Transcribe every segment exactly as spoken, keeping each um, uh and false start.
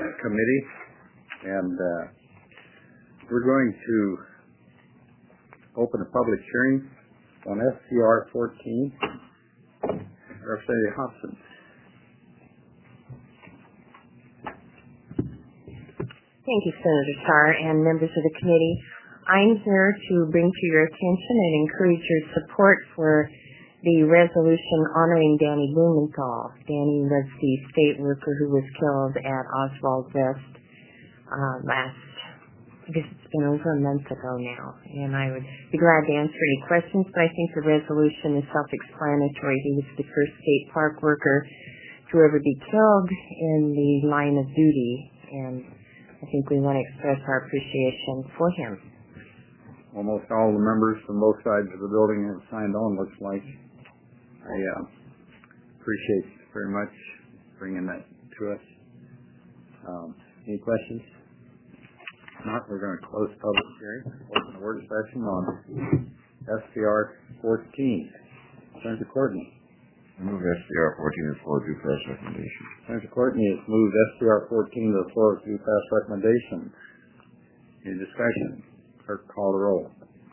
committee, and uh, we're going to open a public hearing on S C R fourteen. Representative Hobson. Thank you, Senator Starr and members of the committee. I'm here to bring to your attention and encourage your support for the resolution honoring Danny Blumenthal. Danny was the state worker who was killed at Oswald West uh, last, I guess it's been over a month ago now, and I would be glad to answer any questions, but I think the resolution is self-explanatory. He was the first state park worker to ever be killed in the line of duty, and I think we want to express our appreciation for him. Almost all the members from both sides of the building have signed on, looks like. I uh, appreciate very much bringing that to us. Um, any questions? If not, we're going to close the public hearing, open the work session on S C R fourteen. Senator Courtney. I move S C R fourteen to the floor with due pass recommendation. Senator Courtney has moved S C R fourteen to the floor with due pass recommendation. Any discussion? Clerk, call the roll.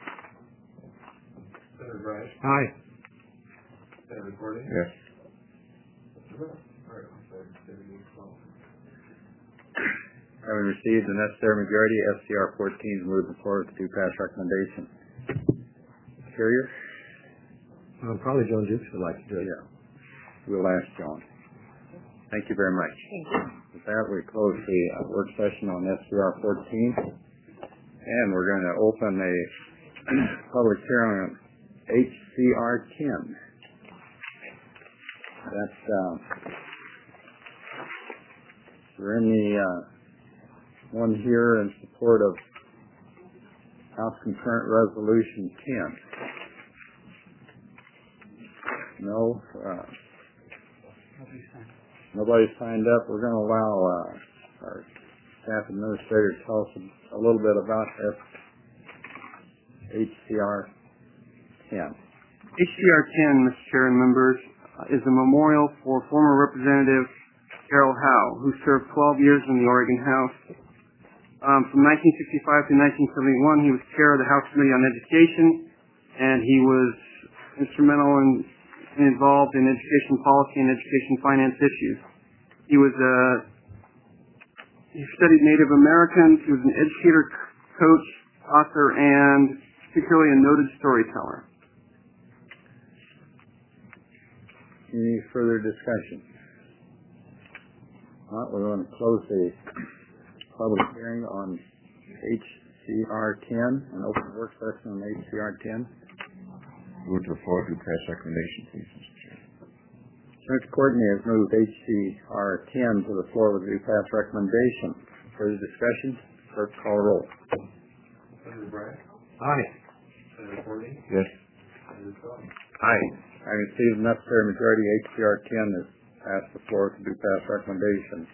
Senator Bryant. Aye. Senator Courtney. Yes. Having received the necessary majority, S C R fourteen is moved to the floor with due pass recommendation. Carrier? Um, probably Joan Jukes would like to do it. Yeah. We'll ask John. Thank you very much. Thank you. With that, we close the uh, work session on S C R fourteen, and we're going to open a public hearing on H C R ten. That's, uh, we're in the uh, one here in support of House Concurrent Resolution ten. No, uh, nobody signed up. We're going to allow uh, our staff administrator to tell us a little bit about this H C R ten. H C R ten, Mister Chair and members, uh, is a memorial for former Representative Carol Howe, who served twelve years in the Oregon House. Um, from nineteen sixty-five to nineteen seventy-one, he was chair of the House Committee on Education, and he was instrumental in involved in education policy and education finance issues. He was a he studied Native Americans. He was an educator, coach, author, and particularly a noted storyteller. Any further discussion? All right, we're going to close the public hearing on H C R ten and open the work session on H C R ten. Move to the floor with due pass recommendation, please, Mister Chair. Senator Courtney has moved H C R ten to the floor with due pass recommendation. Further discussion? Clerk, call the roll. Senator Bryant. Aye. Senator Courtney. Yes. Senator Shaw. Aye. I received the necessary majority. H C R ten has passed the floor with due pass recommendation.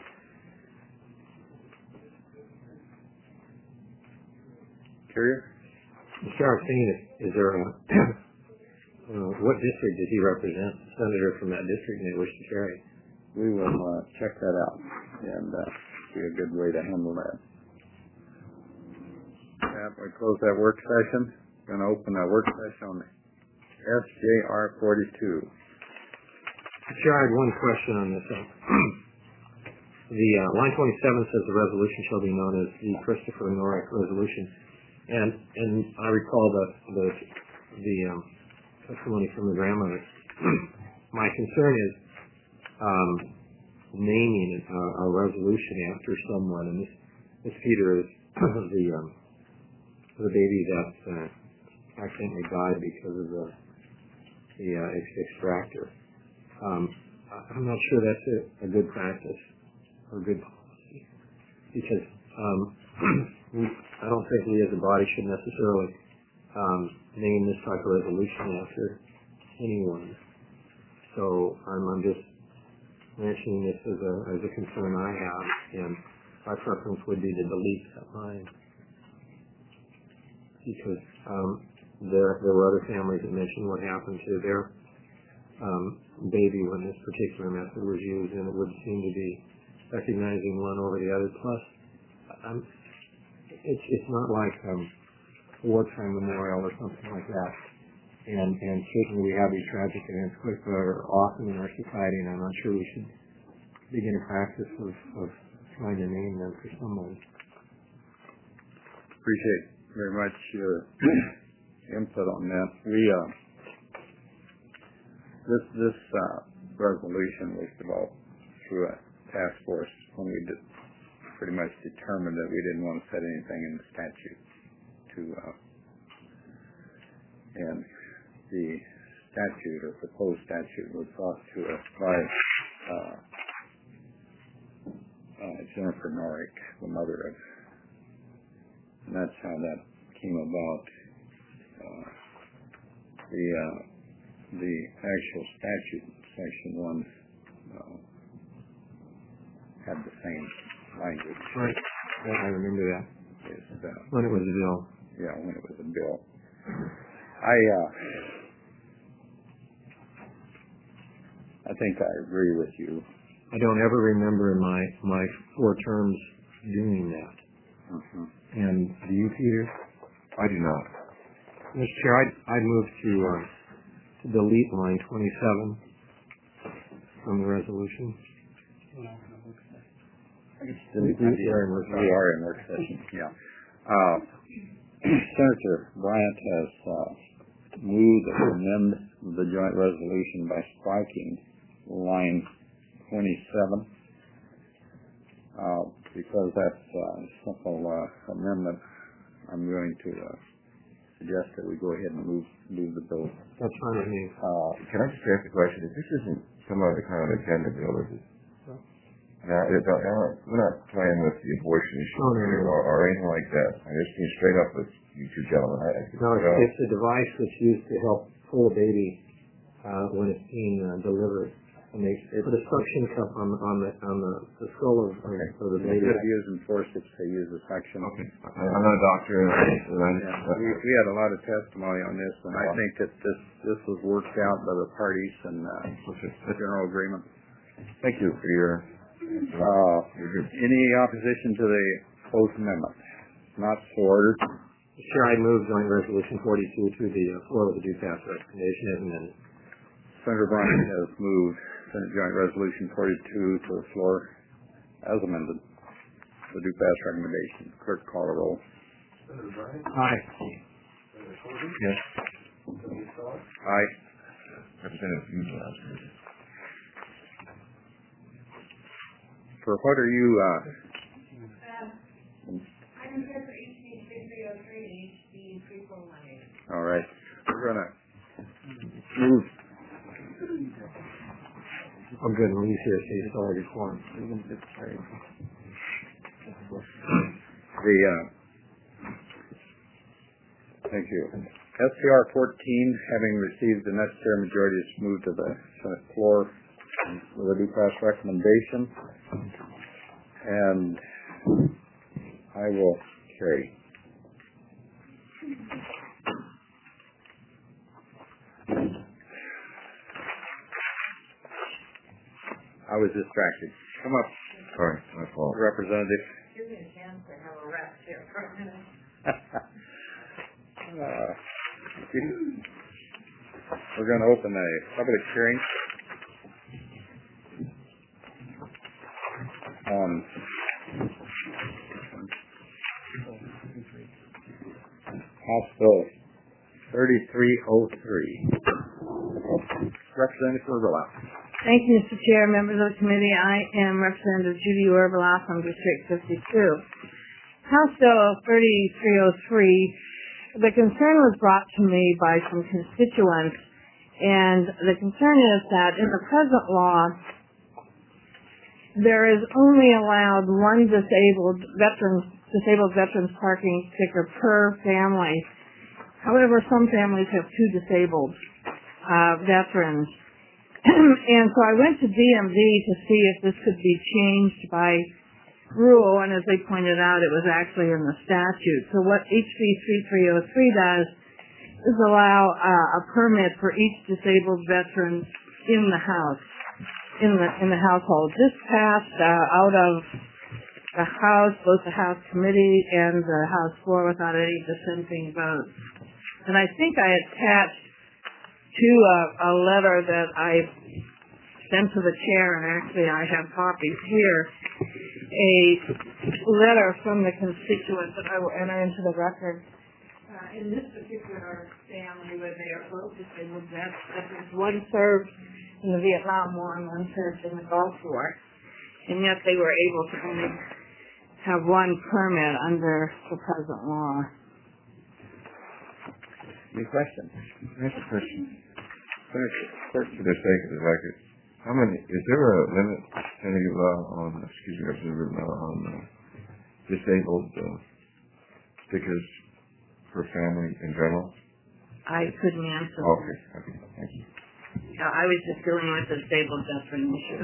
Carrier? Mister Arcine, is there a, uh, what district does he represent? A senator from that district may wish to carry. We will uh, check that out and uh, see a good way to handle that. That we close that work session. Going to open a work session on S J R forty-two. Chair, I had one question on this. The uh, line twenty-seven says the resolution shall be known as the Christopher Norrick resolution, and and I recall the the the um, testimony from the grandmother. My concern is um, naming a, a resolution after someone, and this this Peter is the um, the baby that uh, accidentally died because of the the uh, extractor. Um, I'm not sure that's a, a good practice or good policy, because um, we, I don't think we as a body should necessarily um, name this type of resolution after anyone. So um, I'm just mentioning this as a as a concern I have, and my preference would be to delete that line, because um, there there were other families that mentioned what happened to their um, baby when this particular method was used, and it would seem to be recognizing one over the other. Plus, I'm, it's it's not like um, a wartime memorial or something like that. And and certainly we have these tragic events which are often in our society, and I'm not sure we should begin a practice of, of trying to name them for someone. Appreciate very much your input on that. We uh, this this uh, resolution was developed through a task force when we did pretty much determined that we didn't want to set anything in the statute to uh, and the statute or proposed statute was brought to us by uh, uh, Jennifer Norick, the mother of, and that's how that came about. Uh, the uh, the actual statute, section one, uh, had the same language. Right. I remember that. It's, uh, when it was a bill. Yeah, when it was a bill. I uh, I think I agree with you. I don't ever remember in my, my four terms doing that. Mm-hmm. And do you, Peter? I do not. Mister Chair, I'd, I'd move to, uh, to delete line twenty-seven from the resolution. We, we are in work session. We are in work session, yeah. Uh, Senator Bryant has uh, moved to amend the joint resolution by striking line twenty-seven. Uh, because that's uh, a simple uh, amendment, I'm going to uh, suggest that we go ahead and move move the bill. That's fine with me. Uh, can I just ask a question? If this isn't some other kind of agenda bill, is it? Now, it, uh, we're not playing with the abortion issue Oh, no, no, no. Or, or anything like that. I just being straight up with you two gentlemen. I, No, it's, uh, it's a device that's used to help pull a baby uh, when it's being uh, delivered. And they put a suction cup on, on the on the, the skull of, Okay. of the baby. Instead of using forceps, they use a suction. okay. I, I'm not a doctor. And I, and I, Yeah, we, we had a lot of testimony on this, and I think that this this was worked out by the parties and uh, okay. general agreement. Thank you for your. Uh, any opposition to the closed amendment? Not so ordered. Mister Chair, I move joint resolution forty-two to the uh, floor with the due pass recommendation as amended. Senator Bryant has moved Senate Joint Resolution forty-two to the floor as amended. The due pass recommendation. Clerk, call the roll. Senator Bryant? Aye. Senator Corbin? Yes. Senator Starr? Aye. Representative Fusil. For what are you, uh, I'm here for H B three oh three and H B three four one eight. all right. We're gonna move. I'm good. Louise here, so it's already formed. The, uh, thank you. S C R fourteen, having received the necessary majority, is moved to the Senate floor with a due pass recommendation. And I will carry. I was distracted. Come up, Sorry, my fault. Representative. Give me a chance to have a rest here for a minute. uh, we're going to open a public hearing on House Bill thirty-three oh three. Representative Urbalaf. Thank you, Mister Chair, members of the committee. I am Representative Judy Urbalaf from District fifty-two. House Bill thirty-three oh three, the concern was brought to me by some constituents, and the concern is that in the present law, there is only allowed one disabled veterans, disabled veterans parking sticker per family. However, some families have two disabled uh, veterans. And so I went to D M V to see if this could be changed by rule, and as they pointed out, it was actually in the statute. So what H B thirty-three oh three does is allow uh, a permit for each disabled veteran in the house. in the in the household. This passed uh, out of the House, both the House Committee and the House floor without any dissenting votes. And I think I attached to a, a letter that I sent to the chair, and actually I have copies here, a letter from the constituents that I will enter into the record. Uh, in this particular family, where they are both disabled vets, one served in the Vietnam War and one served in the Gulf War, and yet they were able to only have one permit under the present law. Any questions? Here's a question. For the sake of the record, how many, is there a limit, any law on, excuse me, is there a law on uh, disabled uh, stickers for family in general? I couldn't answer Okay, that. okay, thank you. No, I was just dealing with the disabled veteran issue.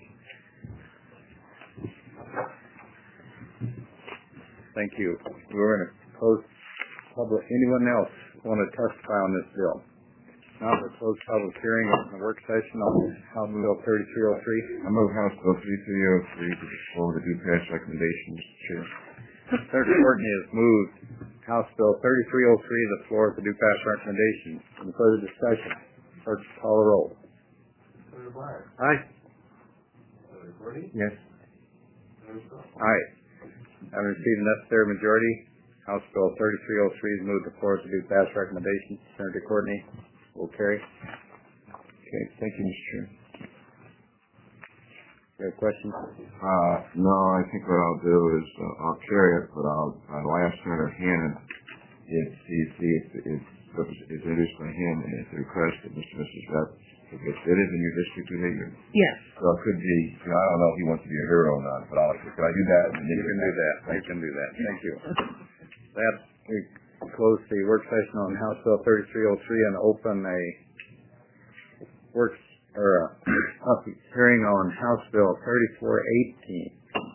Thank you. We're going to close public. Anyone else want to testify on this bill? Now we'll close public hearing on the work session on House Bill thirty-three oh three. I move House Bill thirty-three oh three to forward the due pass recommendation, Mister Chair. Senator Courtney has moved House Bill thirty-three oh three to the floor with the due pass recommendation. Any further discussion? Clerk, call the roll. Senator Byer. Aye. Senator Courtney. Yes. Senator Starr. Aye. Having received the necessary majority, House Bill thirty-three oh three is moved to the floor with the due pass recommendation. Senator Courtney will carry. Okay, thank you, Mister Chair. You have questions? Uh, no, I think what I'll do is uh, I'll carry it, but I'll, I'll ask Senator Hannon if see see if it's it's introduced by him and it's a request that Mister and Missus Rep if it's it is in your district today. Yes. So it could be. You know, I don't know if he wants to be a hero or not, but I'll can I do that? And You can do that. You can do that. Thank you. That we close the work session on House Bill thirty-three oh three and open a work or a hearing on House Bill thirty-four eighteen.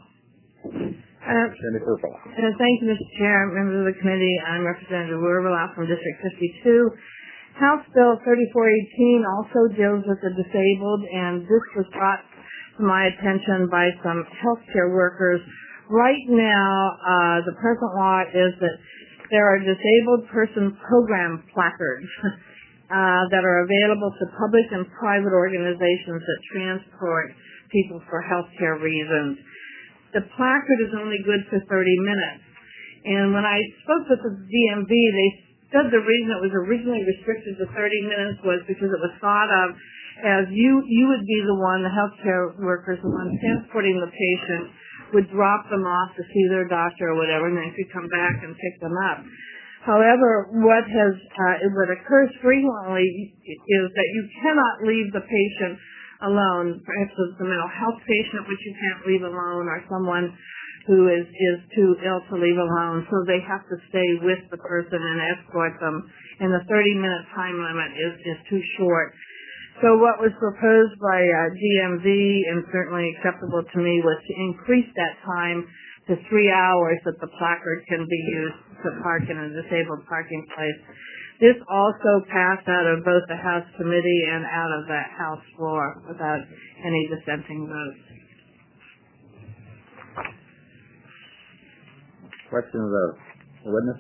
Uh, Senator Purple. Uh, thank you, Mister Chair, members of the committee. I'm Representative Werbelow from District fifty-two. House Bill thirty-four eighteen also deals with the disabled, and this was brought to my attention by some healthcare workers. Right now, uh, the present law is that there are disabled person program placards uh, that are available to public and private organizations that transport people for healthcare reasons. The placard is only good for thirty minutes. And when I spoke with the D M V, they said the reason it was originally restricted to thirty minutes was because it was thought of as you, you would be the one, the healthcare workers, the one transporting the patient, would drop them off to see their doctor or whatever, and then could come back and pick them up. However, what has, uh, what occurs frequently is that you cannot leave the patient alone. Perhaps it's a mental health patient which you can't leave alone, or someone who is, is too ill to leave alone, so they have to stay with the person and escort them, and the thirty minute time limit is, is too short. So what was proposed by uh, D M V, and certainly acceptable to me, was to increase that time to three hours that the placard can be used to park in a disabled parking place. This also passed out of both the House Committee and out of the House floor without any dissenting votes. Question of the witness?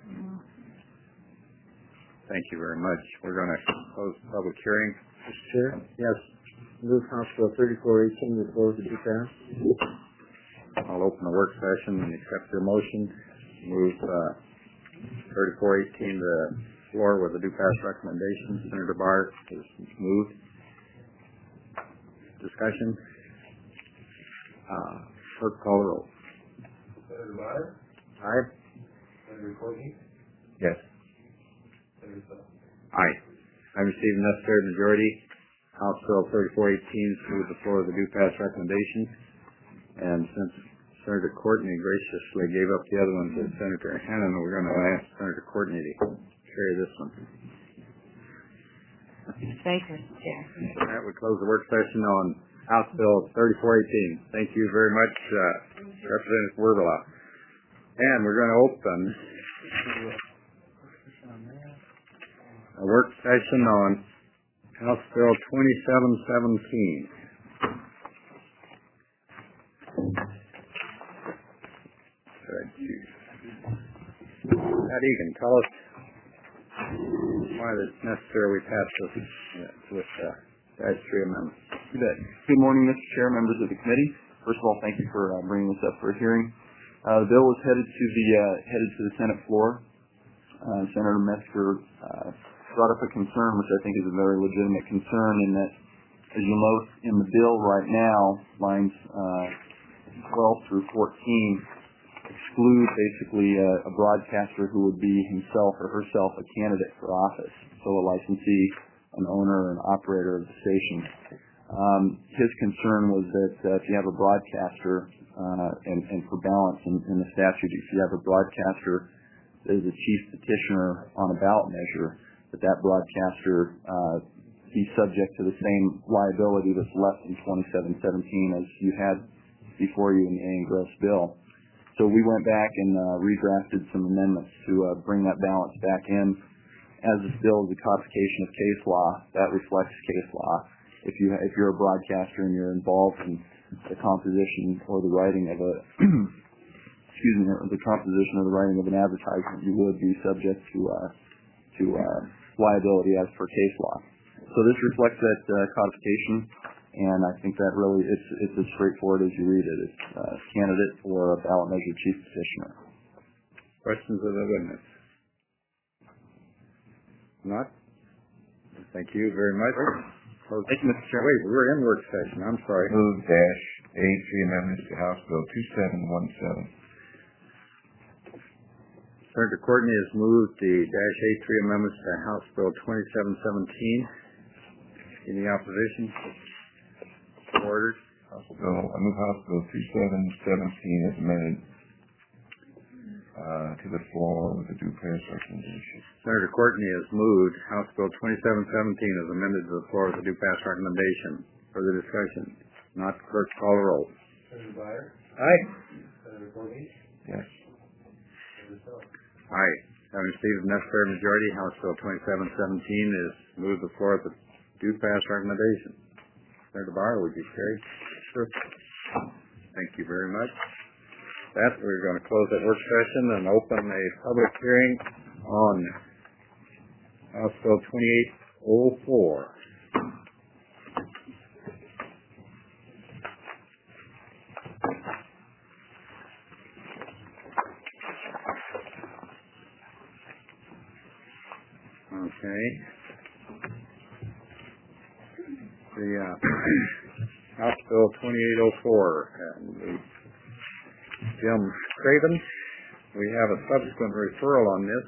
Thank you very much. We're going to close the public hearing. Mister Chair? Yes. Move House Bill thirty-four eighteen to the floor with the due pass. I'll open the work session and accept your motion. Move uh, thirty-four eighteen to the floor with a due pass recommendation. Senator Barr is moved. Discussion. Uh, clerk, call the roll. Senator Byer. Aye. Senator Courtney. Yes. Senator Starr. Aye. I received the necessary majority. House Bill thirty-four eighteen is moved to the floor with a due pass recommendation. And since Senator Courtney graciously gave up the other one to Senator Hannon, we're going to ask Senator Courtney to carry this one. Thank you, Mister Chair. All right, we close the work session on House Bill thirty-four eighteen. Thank you very much, uh, Representative Werbelow. And we're going to open a work session on House Bill twenty-seven seventeen. Pat Egan, tell us why it's necessary we pass this uh, with uh, dash three amendment. You bet. Good morning, Mister Chair, members of the committee. First of all, thank you for uh, bringing this up for a hearing. Uh, the bill was headed to the uh, headed to the Senate floor. Uh, Senator Metzger uh, brought up a concern, which I think is a very legitimate concern, in that, as you'll note in the bill right now, lines uh, twelve through fourteen exclude basically a, a broadcaster who would be himself or herself a candidate for office, so a licensee, an owner, an operator of the station. Um, his concern was that uh, if you have a broadcaster, uh, and, and for balance in, in the statute, if you have a broadcaster that is a chief petitioner on a ballot measure, that that broadcaster uh, be subject to the same liability that's left in twenty-seven seventeen as you had before you in the Ann-Gross bill. So we went back and uh, redrafted some amendments to uh, bring that balance back in. As this bill is a codification of case law, that reflects case law. If you if you're a broadcaster and you're involved in the composition or the writing of a excuse me, the composition or the writing of an advertisement, you would be subject to uh, to uh, liability as per case law. So this reflects that uh, codification, and I think that really it's it's as straightforward as you read it. It's uh, candidate or a ballot measure chief petitioner. Questions of the witness? Not? Thank you very much. Thank you, Mister Chair. Wait, we're in work session. I'm sorry. Move dash A three amendments to House Bill two seven one seven. Senator Courtney has moved the dash A three amendments to House Bill twenty-seven seventeen. Any opposition? Ordered. House Bill, I move House Bill two seven seventeen as amended uh, to the floor with a due process recommendation. Senator Courtney has moved House Bill twenty-seven seventeen as amended to the floor with a due pass recommendation. Further discussion? Not, clerk call the roll. Senator Byer? Aye. Senator Courtney? Yes. Senator Starr? Aye. Having received the necessary majority, House Bill twenty-seven seventeen is moved to the floor with a due pass recommendation. Senator Byer, would you carry? Sure. Thank you very much. That, we're going to close that work session and open a public hearing on House Bill twenty-eight oh four. Okay. The uh, House Bill twenty-eight oh four, and the Jim Craven. We have a subsequent referral on this.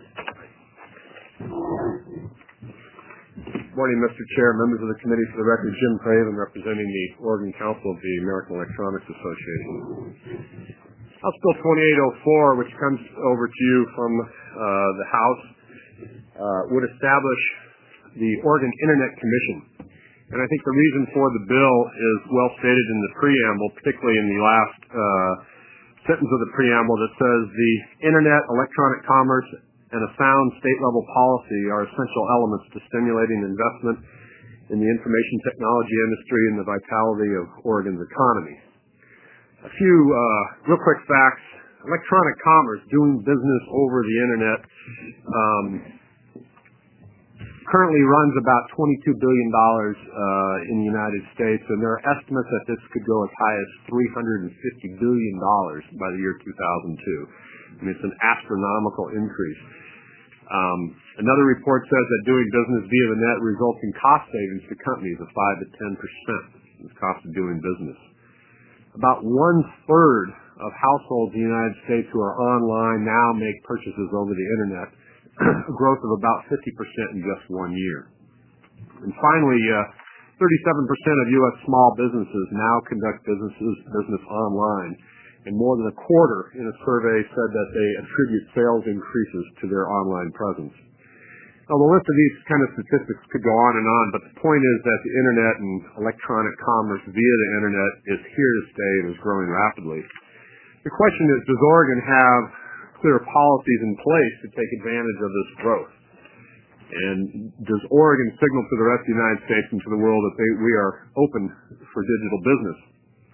Morning, Mister Chair, members of the committee. For the record, Jim Craven, representing the Oregon Council of the American Electronics Association. House Bill twenty-eight oh four, which comes over to you from uh, the House, uh, would establish the Oregon Internet Commission. And I think the reason for the bill is well stated in the preamble, particularly in the last uh, sentence of the preamble that says the Internet, electronic commerce, and a sound state-level policy are essential elements to stimulating investment in the information technology industry and the vitality of Oregon's economy. A few uh, real quick facts. Electronic commerce, doing business over the Internet, um, currently runs about twenty-two billion dollars uh, in the United States, and there are estimates that this could go as high as three hundred fifty billion dollars by the year two thousand two. I mean, it's an astronomical increase. Um, another report says that doing business via the net results in cost savings to companies of five to ten percent in the cost of doing business. About one-third of households in the United States who are online now make purchases over the Internet, a growth of about fifty percent in just one year. And finally, uh, thirty-seven percent of U S small businesses now conduct businesses, business online, and more than a quarter in a survey said that they attribute sales increases to their online presence. Now, the list of these kind of statistics could go on and on, but the point is that the Internet and electronic commerce via the Internet is here to stay and is growing rapidly. The question is, does Oregon have clear policies in place to take advantage of this growth? And does Oregon signal to the rest of the United States and to the world that they, we are open for digital business?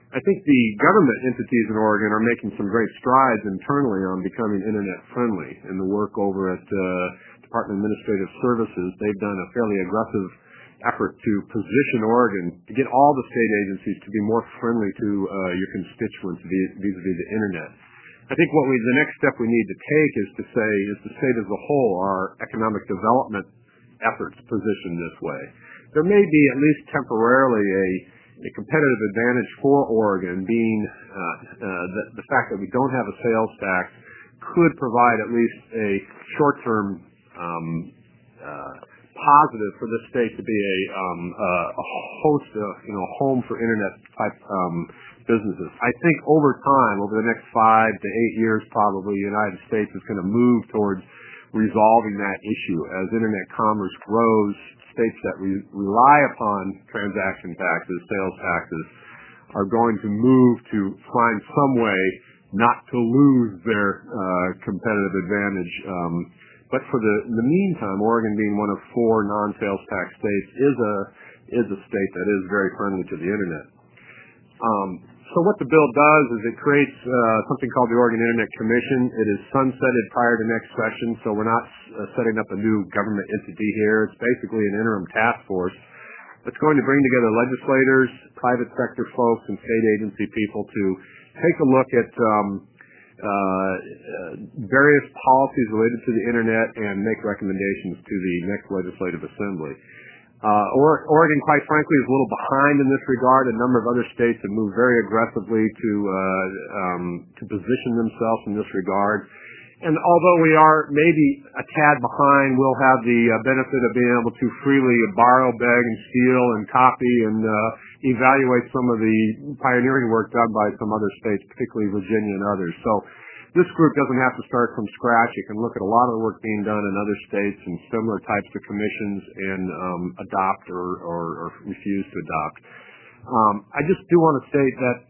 I think the government entities in Oregon are making some great strides internally on becoming internet friendly. In the work over at uh, Department of Administrative Services, they've done a fairly aggressive effort to position Oregon to get all the state agencies to be more friendly to uh, your constituents vis-a-vis the internet. I think what we, the next step we need to take is to say, is the state as a whole, our economic development efforts positioned this way. There may be, at least temporarily, a, a competitive advantage for Oregon, being uh, uh, the, the fact that we don't have a sales tax could provide at least a short-term um, uh, positive for the state to be a, um, uh, a host, of, you know, home for internet-type um, businesses. I think over time, over the next five to eight years probably, the United States is going to move towards resolving that issue. As internet commerce grows, states that re- rely upon transaction taxes, sales taxes, are going to move to find some way not to lose their uh, competitive advantage. Um, but for the, in the meantime, Oregon being one of four non-sales tax states is a is a state that is very friendly to the internet. Um, So what the bill does is it creates uh, something called the Oregon Internet Commission. It is sunsetted prior to next session, so we're not uh, setting up a new government entity here. It's basically an interim task force that's going to bring together legislators, private sector folks, and state agency people to take a look at um, uh, various policies related to the internet and make recommendations to the next legislative assembly. Uh, Oregon, quite frankly, is a little behind in this regard. A number of other states have moved very aggressively to uh, um, to position themselves in this regard. And although we are maybe a tad behind, we'll have the uh, benefit of being able to freely borrow, beg, and steal, and copy, and uh, evaluate some of the pioneering work done by some other states, particularly Virginia and others. So this group doesn't have to start from scratch. You can look at a lot of the work being done in other states and similar types of commissions and um, adopt or, or, or refuse to adopt. Um, I just do want to state that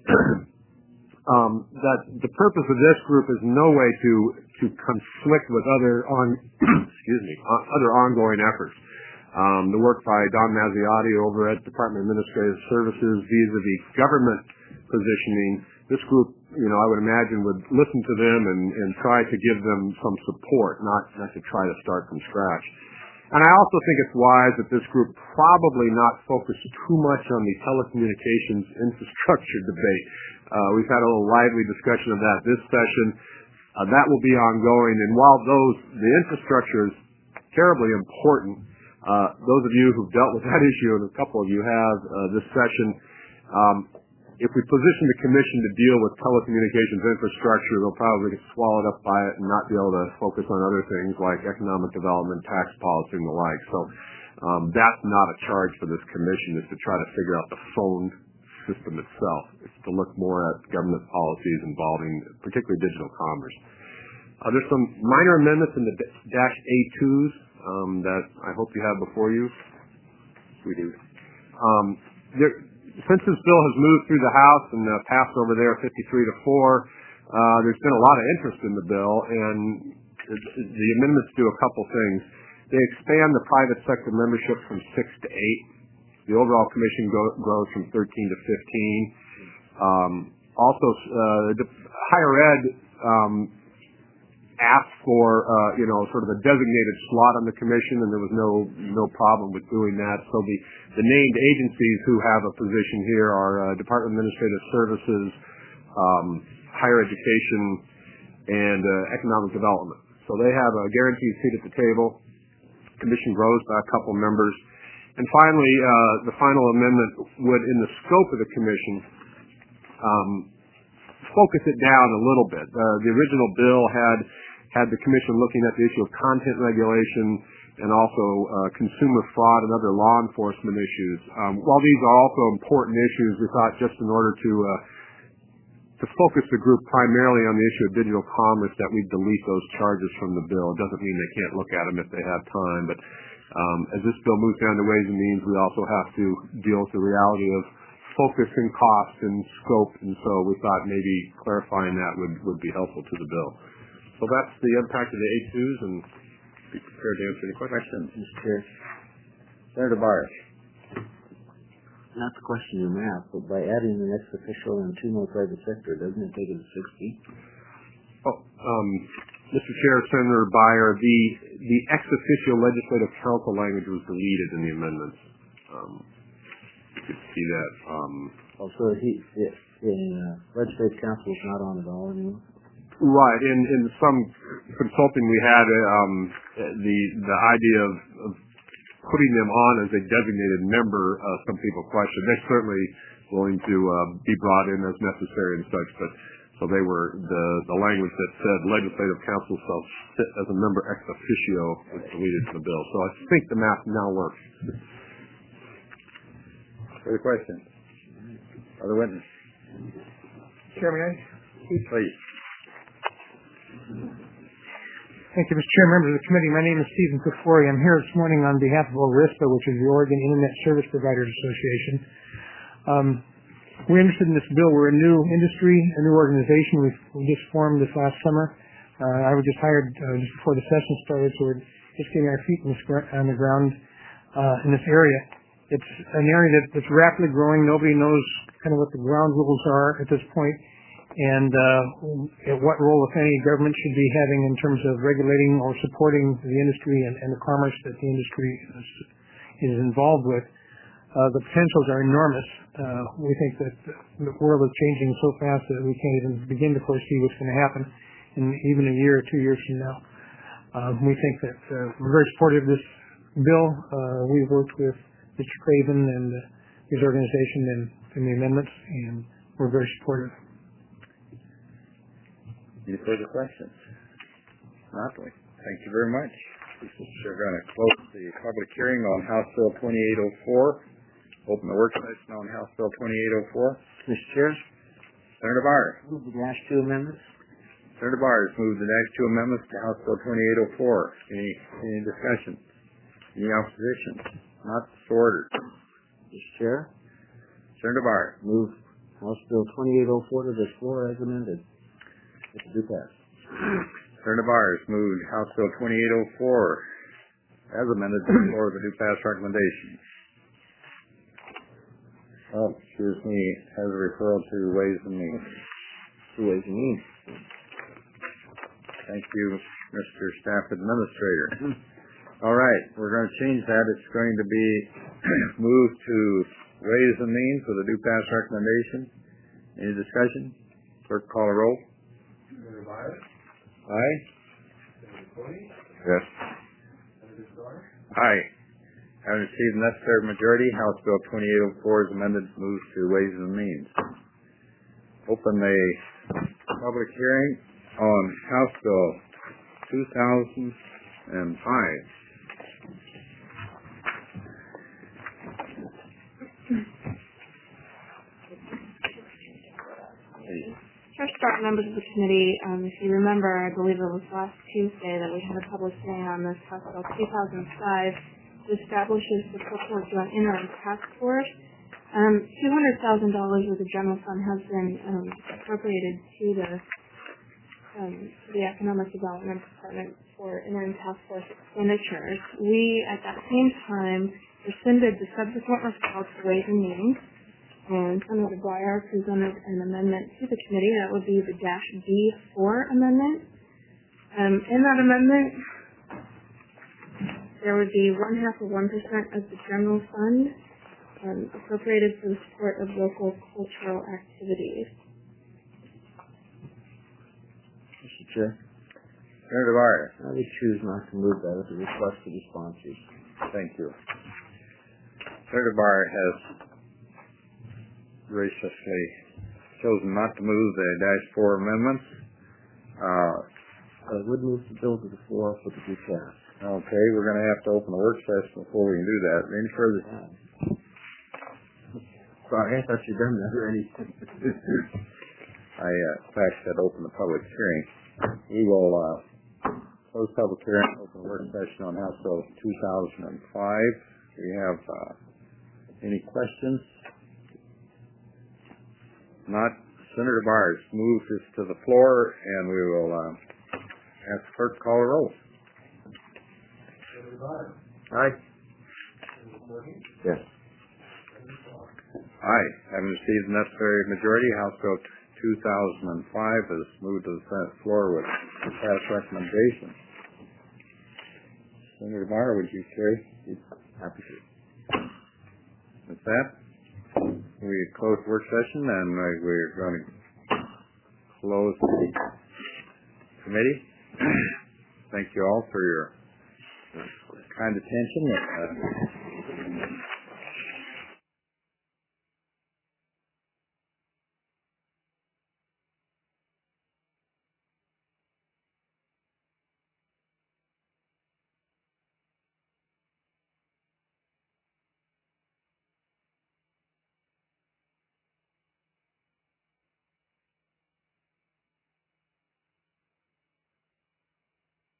um, that the purpose of this group is in no way to to conflict with other on excuse me uh, other ongoing efforts. Um, the work by Don Mazziotti over at Department of Administrative Services vis-a-vis government positioning. This group, you know, I would imagine would listen to them and, and try to give them some support, not, not to try to start from scratch. And I also think it's wise that this group probably not focus too much on the telecommunications infrastructure debate. Uh, we've had a little lively discussion of that this session. Uh, that will be ongoing. And while those, the infrastructure is terribly important, uh, those of you who've dealt with that issue, and a couple of you have uh, this session, um, if we position the commission to deal with telecommunications infrastructure, they'll probably get swallowed up by it and not be able to focus on other things like economic development, tax policy, and the like. So um, that's not a charge for this commission, is to try to figure out the phone system itself. It's to look more at government policies involving particularly digital commerce. Uh, there's some minor amendments in the dash A twos um, that I hope you have before you. We do. Um, there, Since this bill has moved through the House and uh, passed over there fifty-three to four, uh, there's been a lot of interest in the bill, and the amendments do a couple things. They expand the private sector membership from six to eight. The overall commission go- grows from thirteen to fifteen. Um, also, uh, the higher ed um, asked for, uh, you know, sort of a designated slot on the commission, and there was no no problem with doing that. So the, the named agencies who have a position here are uh, Department of Administrative Services, um, Higher Education, and uh, Economic Development. So they have a guaranteed seat at the table. Commission grows by a couple members. And finally, uh, the final amendment would, in the scope of the commission, um, focus it down a little bit. Uh, the original bill had had the commission looking at the issue of content regulation and also uh, consumer fraud and other law enforcement issues. Um, while these are also important issues, we thought just in order to uh, to focus the group primarily on the issue of digital commerce that we delete those charges from the bill. It doesn't mean they can't look at them if they have time, but um, as this bill moves down to Ways and Means, we also have to deal with the reality of focus and cost and scope, and so we thought maybe clarifying that would, would be helpful to the bill. So that's the impact of the A twos, and be prepared to answer any questions. Questions, Mister Chair. Senator Byers. not to question your math, but by adding an ex officio and two more private sector, doesn't it take it to sixty? Oh, um, Mister Chair, Senator Byer, the the ex officio legislative council language was deleted in the amendments. Um, you could see that. Um, oh, so he, the, the uh, legislative council is not on at all anymore? Right. In in some consulting we had, um, the the idea of, of putting them on as a designated member, uh, some people question. They're certainly willing to uh, be brought in as necessary and such, but so they were the the language that said legislative council shall sit as a member ex officio was deleted from the bill. So I think the math now works. Further questions? Other witness? Chairman, I Please. Thank you, Mister Chair, members of the committee. My name is Stephen Kufori. I'm here this morning on behalf of ORISPA, which is the Oregon Internet Service Providers Association. Um, we're interested in this bill. We're a new industry, a new organization. We've, we just formed this last summer. Uh, I was just hired uh, just before the session started, so we're just getting our feet in the sc- on the ground uh, in this area. It's an area that, that's rapidly growing. Nobody knows kind of what the ground rules are at this point, and uh, what role, if any, government should be having in terms of regulating or supporting the industry and, and the commerce that the industry is, is involved with. Uh, the potentials are enormous. Uh, we think that the world is changing so fast that we can't even begin to foresee what's going to happen in even a year or two years from now. Uh, we think that uh, we're very supportive of this bill. Uh, we've worked with Mister Craven and uh, his organization in, in the amendments, and we're very supportive. Any further questions? Not, thank you very much. We're going to close the public hearing on House Bill twenty-eight oh four. Open the work session on House Bill twenty-eight oh four. Mister Chair? Senator Byer. Move the dash two amendments. Senator Byer has moved the next two amendments to House Bill twenty-eight oh four. Any, any discussion? Any opposition? Not so ordered. Mister Chair? Senator Byer. Move House Bill twenty-eight oh four to the floor as amended. If it do pass. Senator Byer has moved House Bill twenty-eight oh four as amended to the floor of the do pass recommendation. Oh, excuse me, has a referral to Ways and Means. To Ways and Means. Thank you, Mister Staff Administrator. All right, we're going to change that. It's going to be moved to Ways and Means with a do pass recommendation. Any discussion? Clerk, call a roll. Senator Byer? Aye. Senator Cody? Yes. Senator Starr? Aye. Having received the necessary majority, House Bill twenty-eight oh four is amended to move to Ways and Means. Open the public hearing on House Bill two thousand five. First start, members of the committee, um, if you remember, I believe it was last Tuesday that we had a public hearing on this House Bill two thousand five, which establishes the Cultural Joint Interim Task Force. Um, two hundred thousand dollars of the general fund has been um, appropriated to the um, to the Economic Development Department for interim task force expenditures. We, at that same time, rescinded the subsequent referral to Ways and Means, and Senator Byer presented an amendment to the committee. That would be the dash B four amendment. Um, in that amendment, there would be one half of one percent of the general fund um, appropriated for the support of local cultural activities. Mister Chair? Senator Byer. I would choose not to move that as a request to the sponsors. Thank you. Senator Byer has graciously chosen not to move the dash four amendments. Uh, I would move the bill to the floor for the due pass. okay, we're going to have to open the work session before we can do that. Any further? Sorry, I thought you'd done that already. I, uh, in fact, said open the public hearing. We will uh, close public hearing, open the work session on House Bill two thousand five. Do we have uh, any questions? Not. Senator Byers moves this to the floor, and we will uh, ask the clerk to call a roll. Senator Byer? Aye. Senator Cody? Yes. Senator Starr? Aye. Having received the necessary majority, House Bill two thousand five is moved to the Senate floor with pass recommendation. Senator Meyer, would you carry? Happy to. With that, we close work session and we're going to close the committee. Thank you all for your kind attention. Uh,